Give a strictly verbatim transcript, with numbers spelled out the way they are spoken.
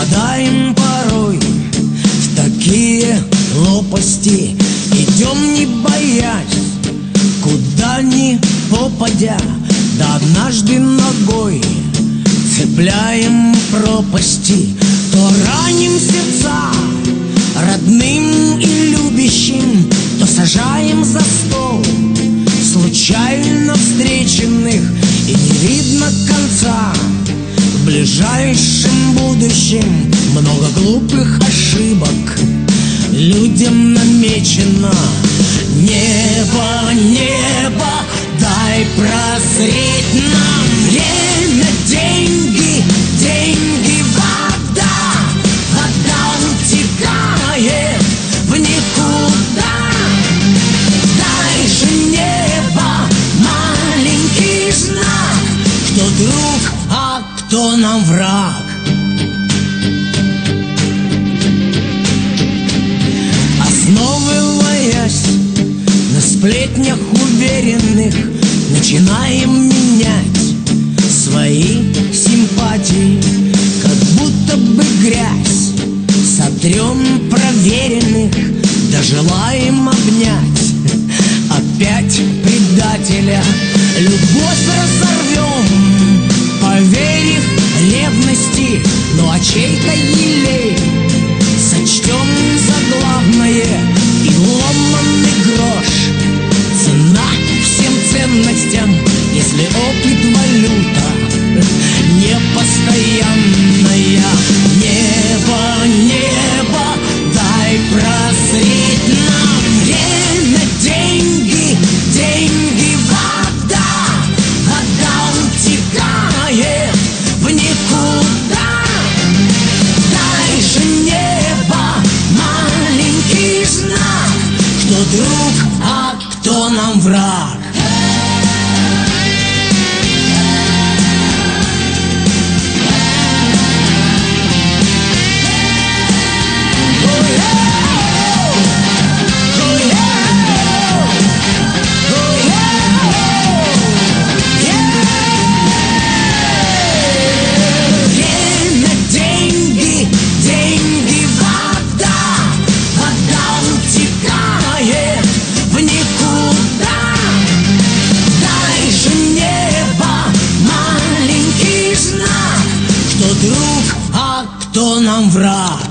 Впадаем порой в такие лопасти, идем не боясь, куда ни попадя, да однажды ногой цепляем пропасти. То раним сердца родным и любящим, то сажаем за стол случайно встреченных, и не видно конца. В ближайшем будущем много глупых ошибок людям намечено. Небо, небо, дай прозреть нам. Время, деньги, деньги, вода, вода утекает в никуда. Дай же небо маленький знак, кто друг, а кто нам враг. Основываясь на сплетнях уверенных, начинаем менять свои симпатии, как будто бы грязь сотрем проверенных, да желаем обнять опять предателя. Любовь разорвем, поверив ревности, ну а чей-то елей сочтем за главное, и ломанный грош цена всем ценностям, если опыт валюта непостоянная. Небо, небо, дай прозреть нам. Время, деньги, деньги, вода, вода утекает в никуда. Дай же небо маленький знак, кто друг, а кто нам враг. Друг, а кто нам враг?